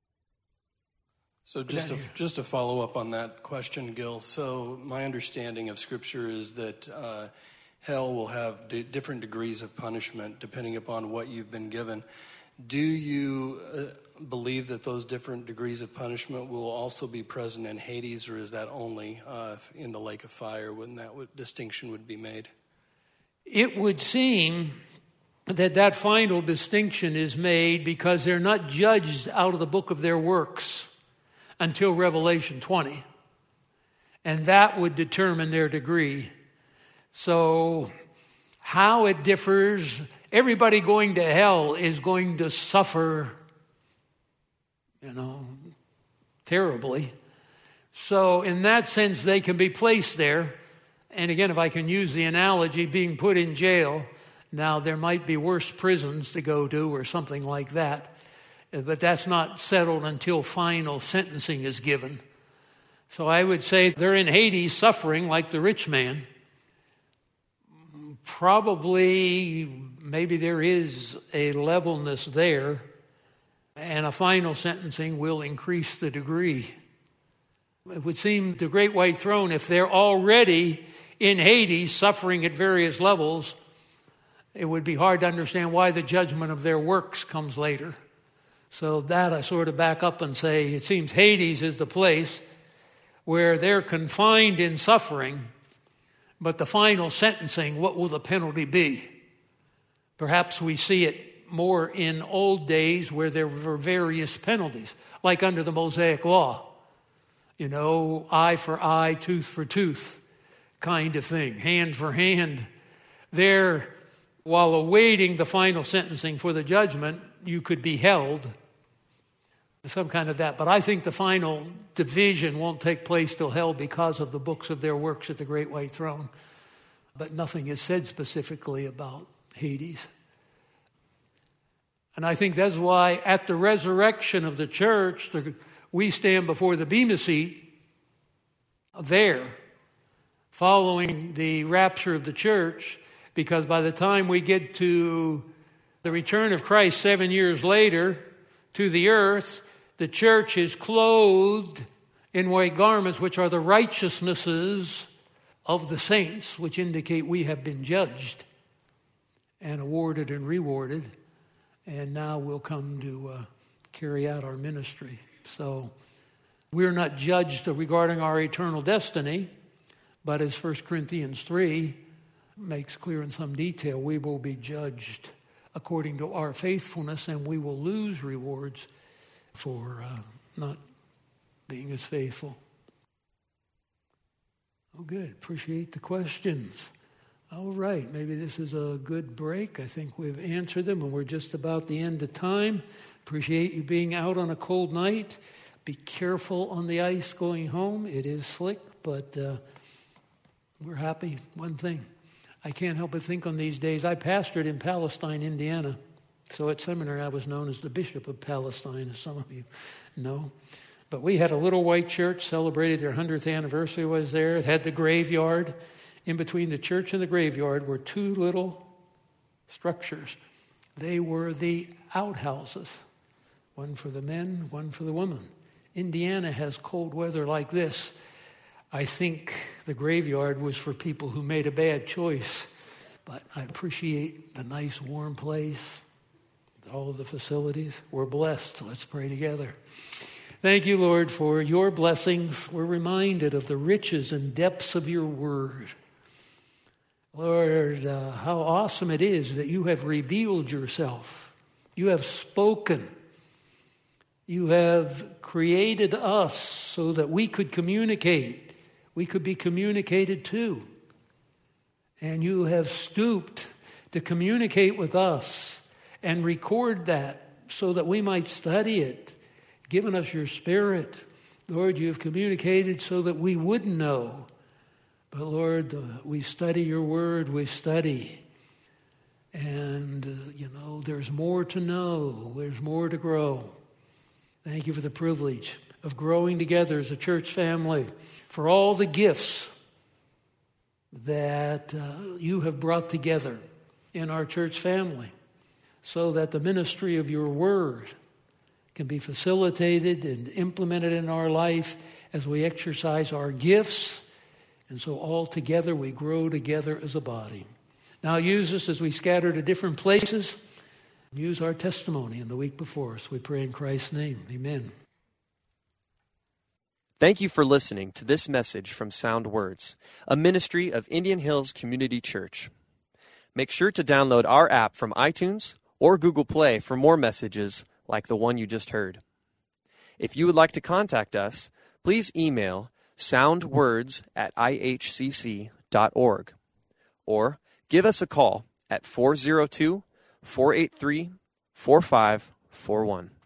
So just to follow up on that question, Gil, so my understanding of Scripture is that hell will have different degrees of punishment depending upon what you've been given. Do you believe that those different degrees of punishment will also be present in Hades, or is that only in the lake of fire when that distinction would be made? It would seem that final distinction is made because they're not judged out of the book of their works until Revelation 20. And that would determine their degree. So how it differs, everybody going to hell is going to suffer, terribly. So in that sense, they can be placed there. And again, if I can use the analogy, being put in jail. Now, there might be worse prisons to go to or something like that, but that's not settled until final sentencing is given. So I would say they're in Hades suffering like the rich man. Probably, maybe there is a levelness there, and a final sentencing will increase the degree. It would seem the Great White Throne, if they're already in Hades suffering at various levels, it would be hard to understand why the judgment of their works comes later. So that I sort of back up and say it seems Hades is the place where they're confined in suffering, but the final sentencing, what will the penalty be? Perhaps we see it more in old days where there were various penalties, like under the Mosaic Law. You know, eye for eye, tooth for tooth kind of thing, hand for hand. There, while awaiting the final sentencing for the judgment, you could be held. Some kind of that. But I think the final division won't take place till hell because of the books of their works at the Great White Throne. But nothing is said specifically about Hades. And I think that's why at the resurrection of the church, we stand before the Bema seat there, following the rapture of the church, because by the time we get to the return of Christ 7 years later to the earth, the church is clothed in white garments, which are the righteousnesses of the saints, which indicate we have been judged and awarded and rewarded, and now we'll come to carry out our ministry. So we're not judged regarding our eternal destiny, but as 1 Corinthians 3 makes clear in some detail, we will be judged according to our faithfulness, and we will lose rewards for not being as faithful. Oh, good. Appreciate the questions. All right. Maybe this is a good break. I think we've answered them, and we're just about the end of time. Appreciate you being out on a cold night. Be careful on the ice going home. It is slick, but we're happy. One thing, I can't help but think on these days, I pastored in Palestine, Indiana. So at seminary, I was known as the Bishop of Palestine, as some of you know. But we had a little white church, celebrated their 100th anniversary was there. It had the graveyard. In between the church and the graveyard were two little structures. They were the outhouses, one for the men, one for the women. Indiana has cold weather like this. I think the graveyard was for people who made a bad choice. But I appreciate the nice warm place, all of the facilities. We're blessed. Let's pray together. Thank you, Lord, for your blessings. We're reminded of the riches and depths of your word. Lord, how awesome it is that you have revealed yourself. You have spoken. You have created us so that we could communicate. We could be communicated to. And you have stooped to communicate with us and record that so that we might study it, given us your Spirit. Lord, you have communicated so that we would know. But Lord, we study your word, we study. And, there's more to know, there's more to grow. Thank you for the privilege of growing together as a church family, for all the gifts that you have brought together in our church family, so that the ministry of your word can be facilitated and implemented in our life as we exercise our gifts. And so all together we grow together as a body. Now use us as we scatter to different places. Use our testimony in the week before us. We pray in Christ's name. Amen. Thank you for listening to this message from Sound Words, a ministry of Indian Hills Community Church. Make sure to download our app from iTunes or Google Play for more messages like the one you just heard. If you would like to contact us, please email soundwords@ihcc.org or give us a call at 402-483-4541.